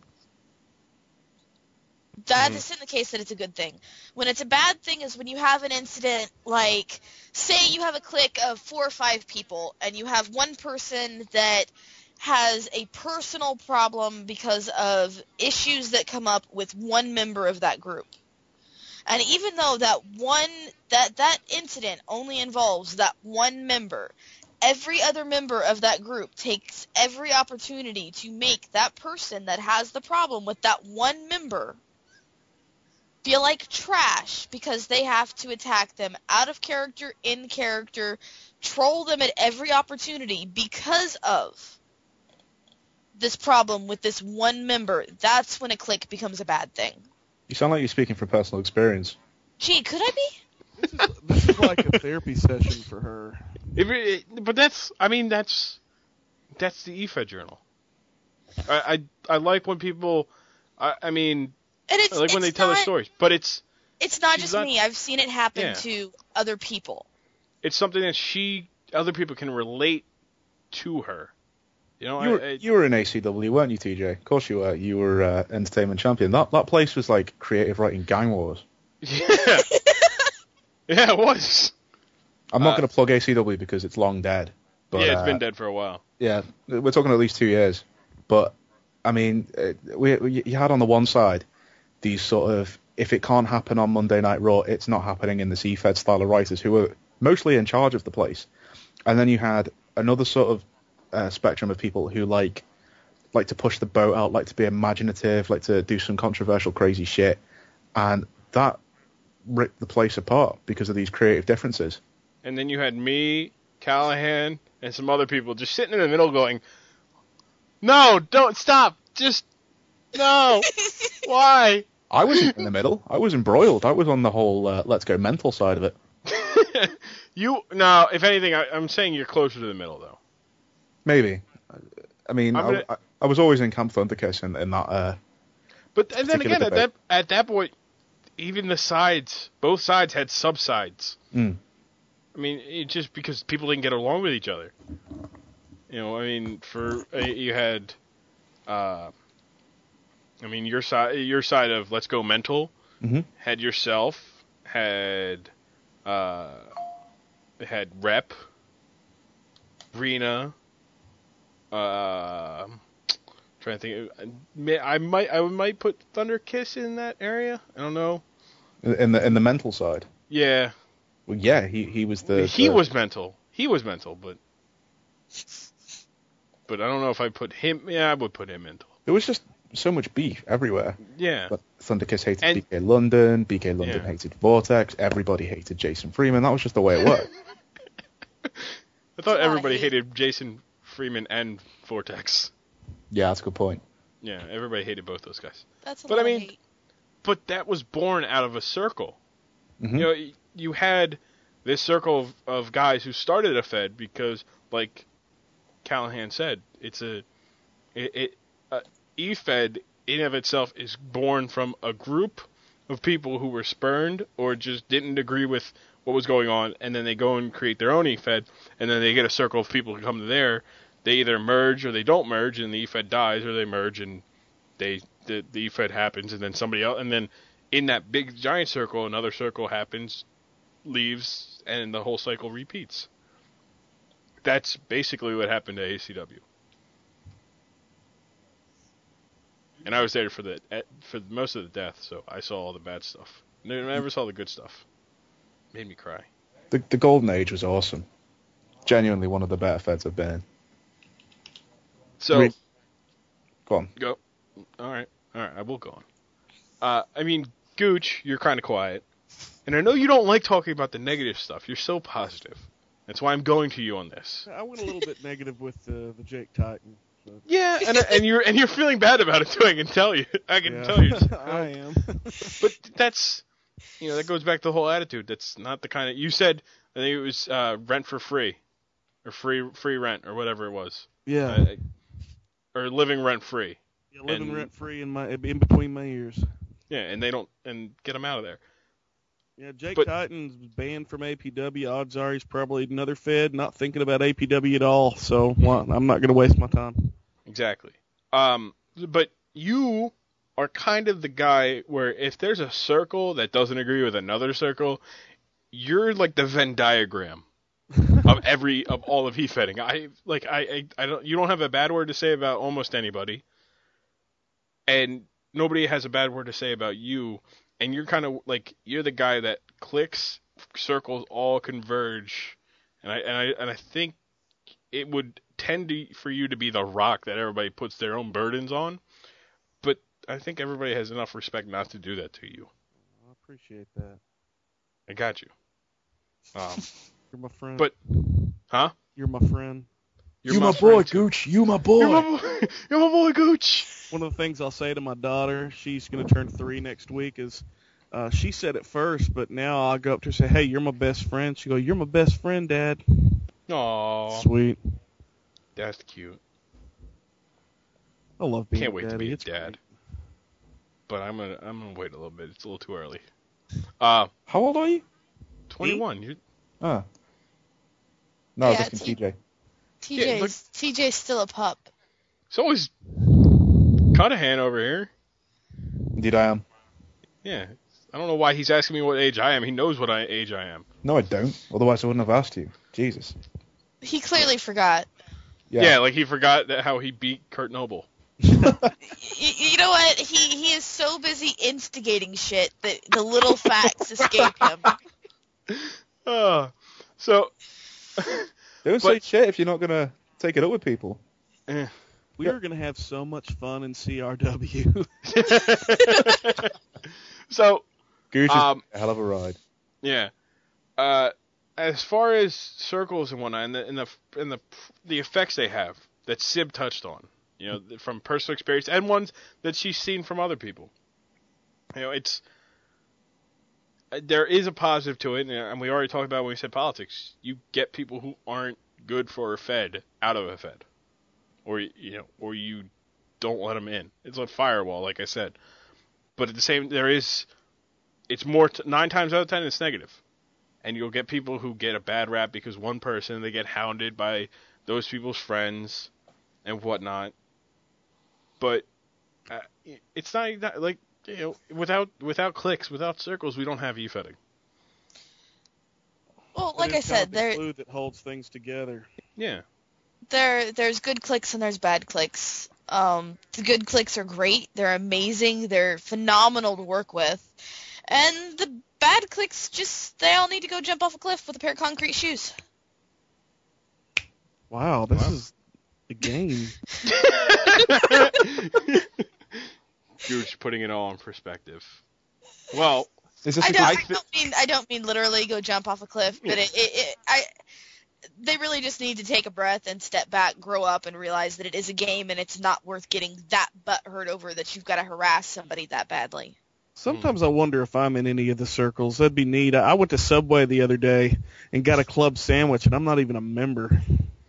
That is in the case that it's a good thing. When it's a bad thing is when you have an incident like, say you have a clique of four or five people, and you have one person that has a personal problem because of issues that come up with one member of that group. And even though that one that that incident only involves that one member, every other member of that group takes every opportunity to make that person that has the problem with that one member feel like trash, because they have to attack them out of character, in character, troll them at every opportunity because of this problem with this one member. That's when a clique becomes a bad thing. You sound like you're speaking from personal experience. Gee, could I be? This is, this is like a therapy session for her. It, re- but that's, I mean, that's that's the E F E D journal. I I, I like when people, I, I mean, And it's, I like when they it's tell not, their stories. But it's It's not she's just not- me. I've seen it happen Yeah. to other people. it's something that she, other people can relate to her. You know, You I, were, I, you were in A C W, weren't you, T J? Of course you were. You were uh, entertainment champion. That that place was like creative writing gang wars. yeah, yeah, it was. I'm not Uh, going to plug A C W because it's long dead. But, yeah, it's uh, been dead for a while. Yeah, we're talking at least two years. But I mean, uh, we, we you had on the one side these sort of, if it can't happen on Monday Night Raw, it's not happening in the C F E D style of writers who were mostly in charge of the place. And then you had another sort of uh, spectrum of people who like like to push the boat out, like to be imaginative, like to do some controversial, crazy shit. And that ripped the place apart because of these creative differences. And then you had me, Callahan, and some other people just sitting in the middle going, no, don't stop. Just, no. Why? I wasn't in the middle. I was embroiled. I was on the whole uh, let's go mental side of it. you, no, if anything, I, I'm saying you're closer to the middle, though. Maybe. I mean, I'm gonna- I, I, I was always in Camp Thunderkiss in, in that. Uh, But and then Particular again, at that, debate. at that point, even the sides, both sides had subsides. mm. I mean, it just because people didn't get along with each other. You know, I mean, for uh, you had, uh, I mean, your side, your side of Let's Go Mental Mhm. had yourself, had, uh, had Rep, Rena, Uh, trying to think. I may- I might I might put Thunder Kiss in that area. I don't know. In the in the mental side. Yeah, Well, yeah, he he was the. he the- was mental. He was mental, but but I don't know if I put him. Yeah, I would put him mental. There was just so much beef everywhere. Yeah. But Thunderkiss hated And- B K London. B K London Yeah. hated Vortex. Everybody hated Jason Freeman. That was just the way it worked. I thought That's a lot of everybody hate. hated Jason Freeman and Vortex. Yeah, that's a good point. Yeah, everybody hated both those guys. That's a But lot I mean- of hate. But that was born out of a circle. Mhm. You know, y- you had this circle of, of guys who started a Fed because, like Callahan said, it's a it, it uh, E-Fed in of itself is born from a group of people who were spurned or just didn't agree with what was going on, and then they go and create their own E-Fed, and then they get a circle of people who come to there. They either merge or they don't merge, and the E-Fed dies, or they merge and they the, the E-Fed happens, and then somebody else, and then in that big giant circle, another circle happens, leaves, and the whole cycle repeats. That's basically what happened to A C W. And I was there for the for most of the death, so I saw all the bad stuff. I never saw the good stuff. Made me cry. The the Golden Age was awesome. Genuinely one of the better Feds I've been in. So Re- Go on. go. All right, all right. I will go on. Uh, I mean, Gooch, you're kind of quiet, and I know you don't like talking about the negative stuff. You're so positive. That's why I'm going to you on this. I went a little bit negative with uh, the Jake Titan. So. Yeah, and and you're and you're feeling bad about it too. I can tell you. I can Yeah. tell you. I am. But that's, you know, that goes back to the whole attitude. That's not the kind of you said. I think it was uh, rent for free, or free free rent, or whatever it was, Yeah. uh, or living rent free. Yeah, living and- rent free in my in between my ears. Yeah, and they don't and get them out of there. Yeah, Jake But- Titan's banned from A P W. Odds are he's probably another Fed, not thinking about A P W at all. So well, I'm not going to waste my time. Exactly. Um, but you are kind of the guy where if there's a circle that doesn't agree with another circle, you're like the Venn diagram of every of all of heat-fetting. I like I, I I don't you don't have a bad word to say about almost anybody, and nobody has a bad word to say about you. And you're kind of like you're the guy that clicks, circles all converge, and I and I and I think it would tend to for you to be the rock that everybody puts their own burdens on, but I think everybody has enough respect not to do that to you. I appreciate that. I got you. Um, You're my friend. But- huh? You're my friend. You're you my, boy, friend, too. Gooch. You my boy. You're my boy. You're my boy, Gooch. One of the things I'll say to my daughter, she's going to turn three next week, is uh, she said it first, but now I'll go up to her and say, hey, you're my best friend. She go, you're my best friend, Dad. Aww, Sweet. that's cute. I love being Can't a wait daddy. to be a It's dad. great. But I'm gonna I'm gonna wait a little bit. It's a little too early. Uh, How old are you? twenty-one. You Ah. No, I was Yeah, asking T- T J. T Yeah, J's look- T J's still a pup. it's always Cudahan over here. Indeed, I am. Yeah. I don't know why he's asking me what age I am. He knows what I, age I am. No, I don't. Otherwise, I wouldn't have asked you. Jesus. He clearly forgot. Yeah, like he forgot that how he beat Kurt Noble. Y- you know what? He he is so busy instigating shit that the little facts escape him. Uh, so, Don't But- say shit if you're not gonna take it up with people. eh. We are going to have so much fun in C R W. so Gooch is Um, a hell of a ride. yeah. Uh, as far as circles and whatnot, and the and the and the the effects they have that Sib touched on, you know, from personal experience and ones that she's seen from other people. You know, it's there is a positive to it, and we already talked about when we said politics. You get people who aren't good for a Fed out of a Fed, or you know, or you don't let them in. It's a firewall, like I said. But at the same, there is, it's more t- nine times out of ten, it's negative, and you'll get people who get a bad rap because one person they get hounded by those people's friends and whatnot. But uh, it's not not- like you know, without without clicks, without circles, we don't have e-fetting. Well, like It I is kind said, of the there glue that holds things together. Yeah. there there's good clicks and there's bad clicks. Um, the good clicks are great. They're amazing. They're phenomenal to work with. And the bad clicks just, they all need to go jump off a cliff with a pair of concrete shoes. Wow, this Wow. is a game. Gooch putting it all in perspective. Well, Is this I a don't, good- I thi- don't mean I don't mean literally go jump off a cliff, but it, it, it I they really just need to take a breath and step back, grow up, and realize that it is a game and it's not worth getting that butthurt over that you've got to harass somebody that badly. Sometimes I wonder if I'm in any of the circles. That'd be neat. I went to Subway the other day and got a club sandwich, and I'm not even a member.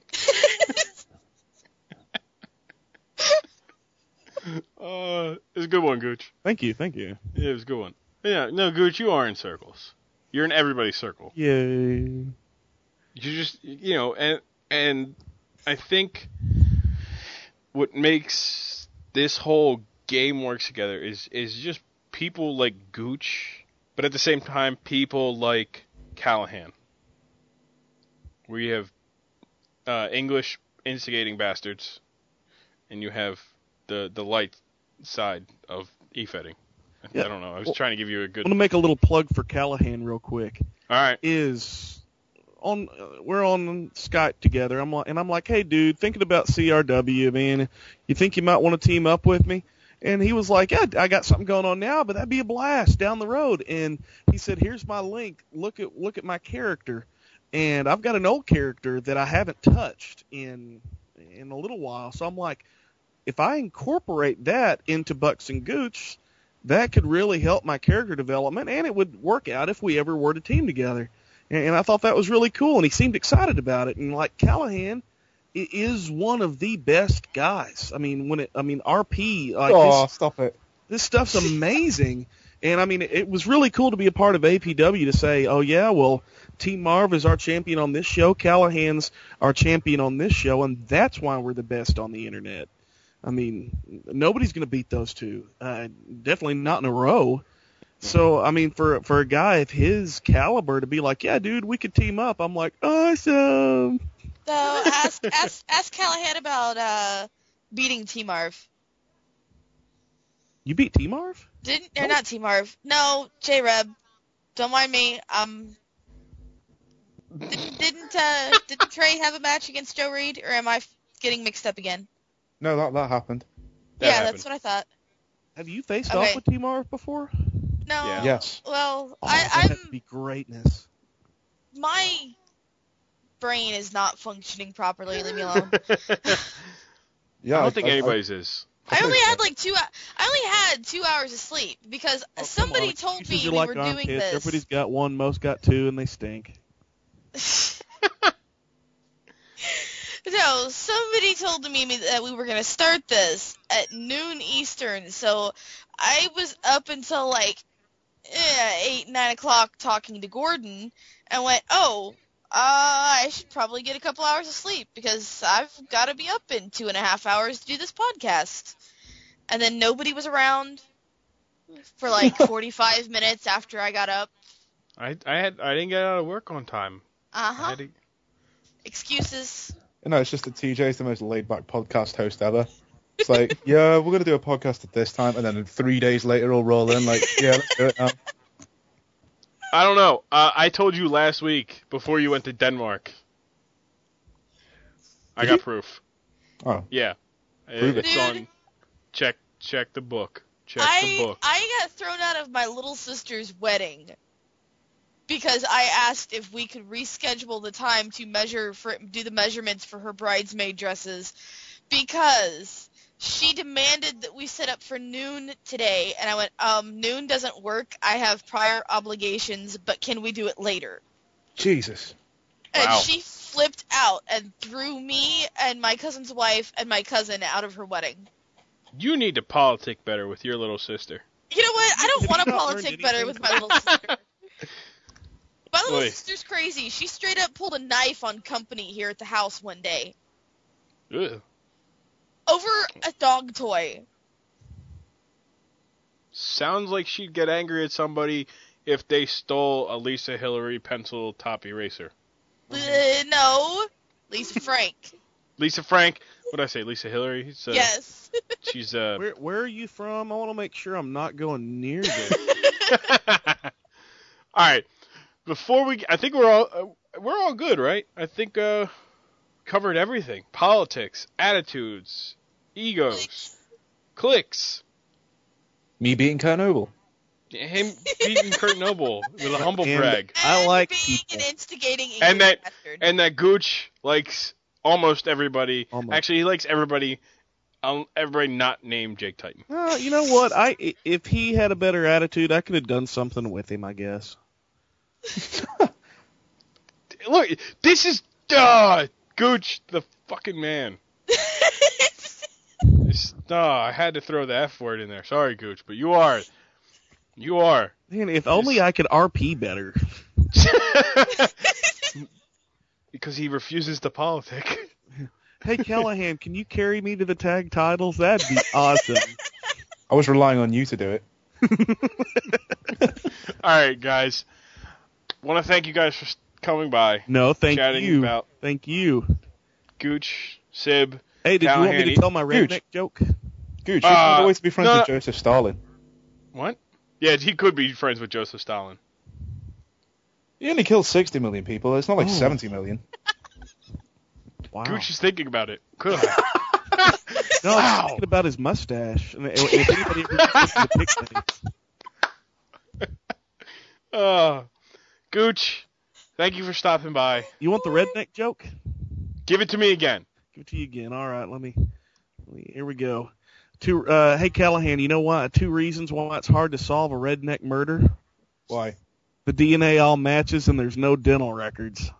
uh, it's a good one, Gooch. Thank you, thank you. Yeah, it was a good one. Yeah, no, Gooch, you are in circles. You're in everybody's circle. Yay. You just, you know, and and I think what makes this whole game work together is is just people like Gooch, but at the same time, people like Callahan. We have uh, English instigating bastards, and you have the the light side of e-fetting. I, Yeah. I don't know. I was Well, trying to give you a I good. want to make a little plug for Callahan real quick. All right. Is on uh, we're on Skype together. I'm like, and I'm like, hey, dude, thinking about C R W, man. You think you might want to team up with me? And he was like, yeah, I got something going on now, but that'd be a blast down the road. And he said, here's my link. Look at look at my character. And I've got an old character that I haven't touched in in a little while. So I'm like, if I incorporate that into Bucks and Gooch, that could really help my character development, and it would work out if we ever were to team together. And, and I thought that was really cool, and he seemed excited about it. And like Callahan i- is one of the best guys. I mean, when it, I mean R P, like oh, this, stop it. this stuff's amazing. And I mean, it, it was really cool to be a part of A P W to say, oh yeah, well, Team Marv is our champion on this show, Callahan's our champion on this show, and that's why we're the best on the internet. I mean, nobody's going to beat those two. Uh, definitely not in a row. So, I mean, for for a guy of his caliber to be like, yeah, dude, we could team up, I'm like, awesome. So ask ask ask Callahan about uh, beating T-Marv. You beat T-Marv? Didn't or not T-Marv? No, J-Reb. Don't mind me. Um, didn't didn't, uh, didn't Trey have a match against Joe Reed, or am I f- getting mixed up again? No, that that happened. That yeah, happened. that's what I thought. Have you faced Okay. off with T-Marv before? No. Yeah. Yes. Well, Oh, I, that had to I'm be greatness. my brain is not functioning properly. Leave me alone. Yeah. I don't think anybody's is. I only had like two. I only had two hours of sleep because Oh, come somebody on. told Excuses me are we like were doing armpits. this. Everybody's got one, most got two, and they stink. No, somebody told me that we were going to start this at noon Eastern, so I was up until like eh, eight, nine o'clock talking to Gordon, and went, oh, uh, I should probably get a couple hours of sleep, because I've got to be up in two and a half hours to do this podcast. And then nobody was around for like forty-five minutes after I got up. I I had I didn't get out of work on time. I Uh-huh. had to, Excuses. No, it's just that T J's the most laid-back podcast host ever. It's like, yeah, we're going to do a podcast at this time, and then three days later we'll roll in like, yeah, let's do it now. I don't know. Uh, I told you last week before you went to Denmark. I Did got you? proof. Oh, Yeah. Prove it. It's Dude. on. Check check the book. Check I the book. I got thrown out of my little sister's wedding because I asked if we could reschedule the time to measure for do the measurements for her bridesmaid dresses, because she demanded that we set up for noon today, and I went, um, noon doesn't work. I have prior obligations, but can we do it later? Jesus. And Wow. she flipped out and threw me and my cousin's wife and my cousin out of her wedding. You need to politic better with your little sister. You know what? I don't Have want to you not learned politic better anything with my little sister. My little Oy. sister's crazy. She straight up pulled a knife on company here at the house one day Ugh. over a dog toy. Sounds like she'd get angry at somebody if they stole a Lisa Hillary pencil top eraser. Uh, no, Lisa Frank. Lisa Frank. What did I say? Lisa Hillary. So Yes. She's uh. Where where are you from? I want to make sure I'm not going near this. All right. Before we, I think we're all uh, we're all good, right? I think uh covered everything: politics, attitudes, egos, clicks. Me beating Kurt Noble. Him beating Kurt Noble with a humble And brag, I And like being people. an instigating English and that bastard. and that Gooch likes almost everybody. Almost. Actually, he likes everybody. Um, everybody not named Jake Titan. Uh, you know what? I i- if he had a better attitude, I could have done something with him. I guess. Look, this is uh, Gooch, the fucking man. This, uh, I had to throw the F word in there. Sorry, Gooch, but you are. You are. Man, if only I could R P better. Because he refuses to politic. Hey Callahan, can you carry me to the tag titles? That'd be awesome. I was relying on you to do it. All right, guys. Want to thank you guys for coming by. No, thank Chatting you. about- Thank you. Gooch, Sib. Hey, did you want me Callahan, to tell my Huge. redneck joke? Gooch, Uh, you find a way to be friends no, with no. Joseph Stalin. What? Yeah, he could be friends with Joseph Stalin. He only killed sixty million people. It's not like Oh. seventy million. Wow. Gooch is thinking about it. Could I? No, I was Wow. thinking about his mustache. And if if anybody ever gets the picture, Uh, Gooch, thank you for stopping by. you want the redneck joke? Give it to me again. Give it to you again. All right, let me. Let me here we go. Two. Uh, hey Callahan, you know why? Two reasons why it's hard to solve a redneck murder. Why? The D N A all matches and there's no dental records.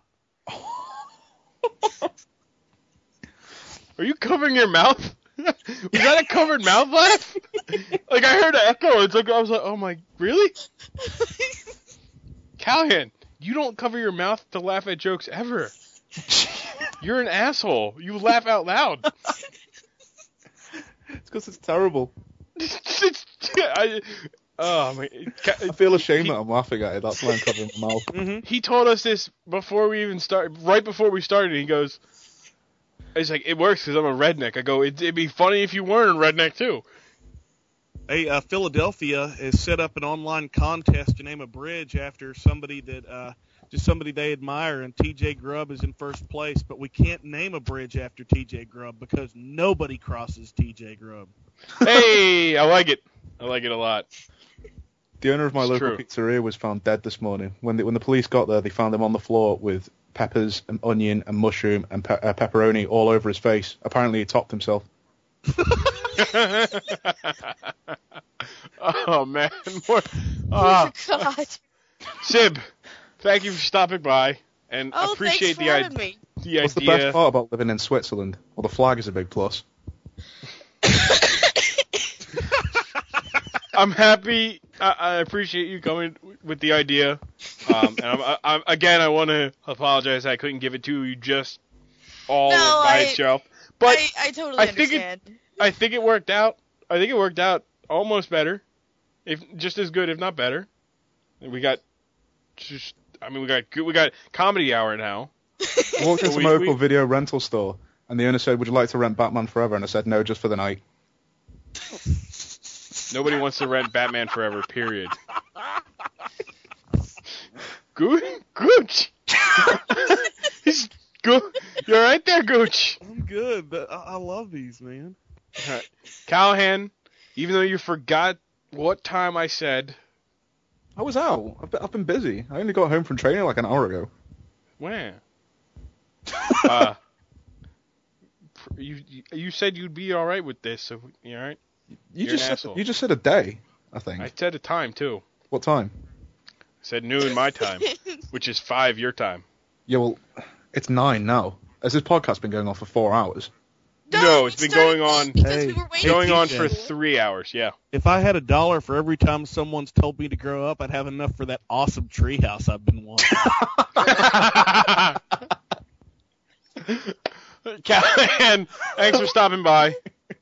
Are you covering your mouth? Was that a covered mouth laugh? Like I heard an echo. It's like I was like, oh my, really? Callahan, you don't cover your mouth to laugh at jokes ever. You're an asshole. You laugh out loud. It's because it's terrible. It's, I, oh my, I feel ashamed that I'm laughing at it. That's why I'm covering my mouth. Mm-hmm. he told us this before we even started. Right before we started, he goes, "It's like it works because I'm a redneck." I go, it'd, "It'd be funny if you weren't a redneck too." Hey, uh, Philadelphia has set up an online contest to name a bridge after somebody that uh, just somebody they admire, and T J Grubb is in first place. But we can't name a bridge after T J Grubb because nobody crosses T J Grubb. Hey, I like it. I like it a lot. The owner of my It's local true. pizzeria was found dead this morning. When the, when the police got there, they found him on the floor with peppers and onion and mushroom and pe- uh, pepperoni all over his face. Apparently, he topped himself. Oh man, what? Ah, God. Sib, thank you for stopping by, and Oh, appreciate thanks for the, having I- me. the What's the idea. best part about living in Switzerland? Well, the flag is a big plus. I'm happy. I, I appreciate you coming with the idea. Um, and I'm, I, I'm, again, I want to apologize. I couldn't give it to you just all No, by I- itself, but I, I totally I think it- understand. I think it worked out. I think it worked out almost better, if just as good, if not better. We got just. I mean, we got we got comedy hour now. I walked into We- my local we- video rental store, and the owner said, "Would you like to rent Batman Forever?" And I said, "No, just for the night." Nobody wants to rent Batman Forever. Period. Good, Gooch. He's good. You're right there, Gooch. I'm good, but I, I love these, man. All right. Callahan, even though you forgot what time I said, I was out. I've been, I've been busy. I only got home from training like an hour ago. when? uh, pr- you you said you'd be all right with this, so you all right? You You're just an said, asshole. you just said a day, I think. I said a time too. What time? I said noon my time, which is five your time. Yeah, well, it's nine now. Has this podcast been going on for four hours? No, we it's been started going on- late because Hey, we were waiting Going for on T J. for you. three hours. Yeah. If I had a dollar for every time someone's told me to grow up, I'd have enough for that awesome treehouse I've been wanting. Callahan, thanks for stopping by.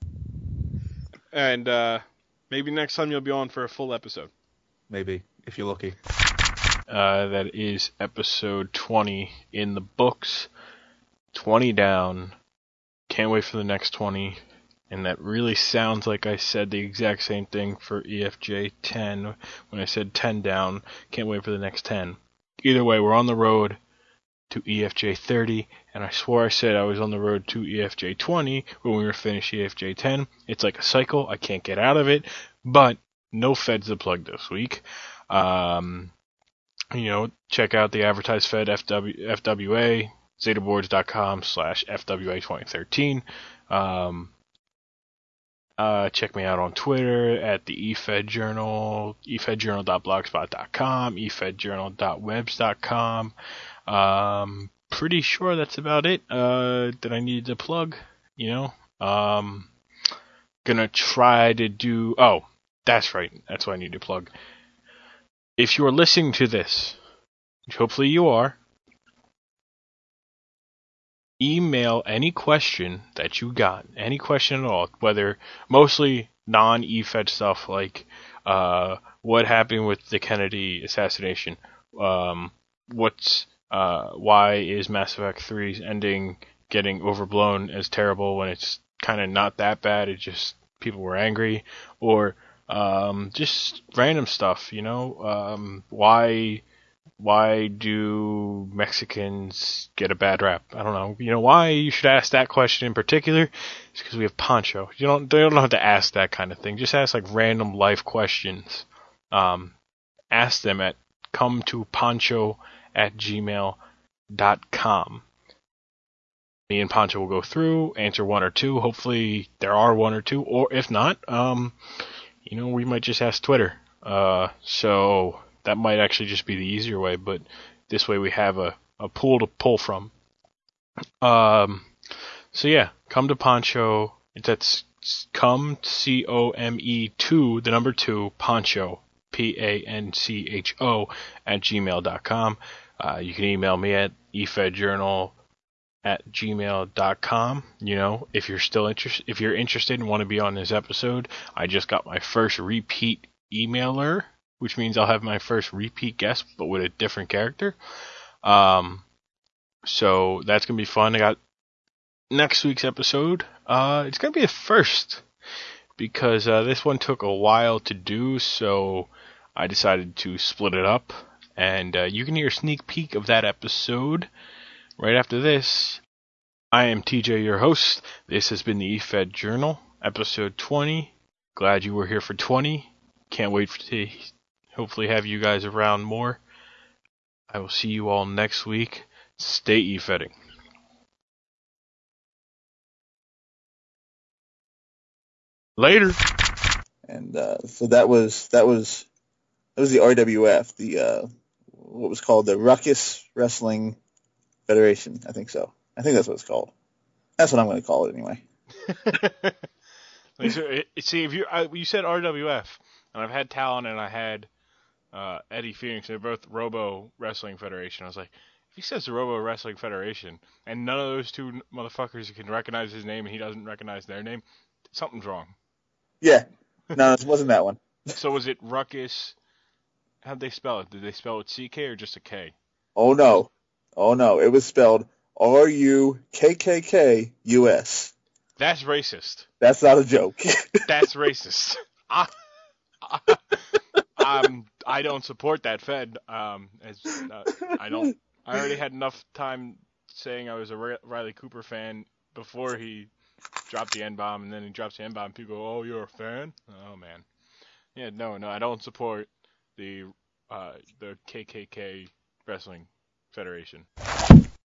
And uh, maybe next time you'll be on for a full episode. Maybe, if you're lucky. Uh, that is episode twenty in the books. twenty down. can't wait for the next twenty. And that really sounds like I said the exact same thing for E F J ten when I said ten down. Can't wait for the next ten. Either way, we're on the road to E F J thirty, and I swore I said I was on the road to E F J twenty when we were finished E F J ten. It's like a cycle. I can't get out of it, but no feds to plug this week. Um, you know, check out the advertised fed F W, F W A, zetaboards.com slash FWA twenty thirteen. Um, Uh, check me out on Twitter at the E F E D Journal, e f e d journal dot blogspot dot com, e f e d journal dot webs dot com. Um, pretty sure that's about it, uh, that I needed to plug, you know. Um, gonna try to do, oh, that's right, that's what I need to plug. If you're listening to this, which hopefully you are, email any question that you got, any question at all, whether mostly non-E F E D stuff like uh, what happened with the Kennedy assassination, um, what's uh, why is Mass Effect three's ending getting overblown as terrible when it's kind of not that bad, it just people were angry, or um, just random stuff, you know, um, why Why do Mexicans get a bad rap? I don't know. You know why you should ask that question in particular? It's because we have Poncho. You don't. They don't have to ask that kind of thing. Just ask like random life questions. Um, ask them at come to poncho at gmail dot com. Me and Poncho will go through, answer one or two. Hopefully there are one or two, or if not, um, you know, we might just ask Twitter. Uh, so. That might actually just be the easier way, but this way we have a, a pool to pull from. Um, so yeah, come to Poncho. That's come, C O M E two, the number two, Poncho, P A N C H O, at gmail dot com. Uh, you can email me at e f e d journal at gmail dot com. You know, if you're still interested, if you're interested and want to be on this episode, I just got my first repeat emailer, which means I'll have my first repeat guest, but with a different character. Um, so that's going to be fun. I got next week's episode. Uh, it's going to be a first, because uh, this one took a while to do, so I decided to split it up. And uh, you can hear a sneak peek of that episode right after this. I am T J, your host. This has been the E F E D Journal, episode twenty. Glad you were here for twenty. Can't wait to hopefully have you guys around more. I will see you all next week. Stay E-Fetting. Later. And uh, so that was that was that was the R W F, the uh, what was called the Ruckus Wrestling Federation. I think so. I think that's what it's called. That's what I'm going to call it anyway. See, if you I, you said R W F, and I've had Talon and I had uh, Eddie Phoenix. They're both Robo Wrestling Federation. I was like, if he says the Robo Wrestling Federation, and none of those two motherfuckers can recognize his name, and he doesn't recognize their name, something's wrong. Yeah, no, it wasn't that one. So was it Ruckus? How'd they spell it? Did they spell it C K or just a K? Oh no, oh no, it was spelled R U K K K U S. That's racist. That's not a joke. That's racist. I, I, um, I don't support that Fed. Um, as, uh, I don't. I already had enough time saying I was a Riley Cooper fan before he dropped the N-bomb, and then he drops the N-bomb. People go, "Oh, you're a fan?" Oh man. Yeah, no, no, I don't support the uh, the K K K Wrestling Federation.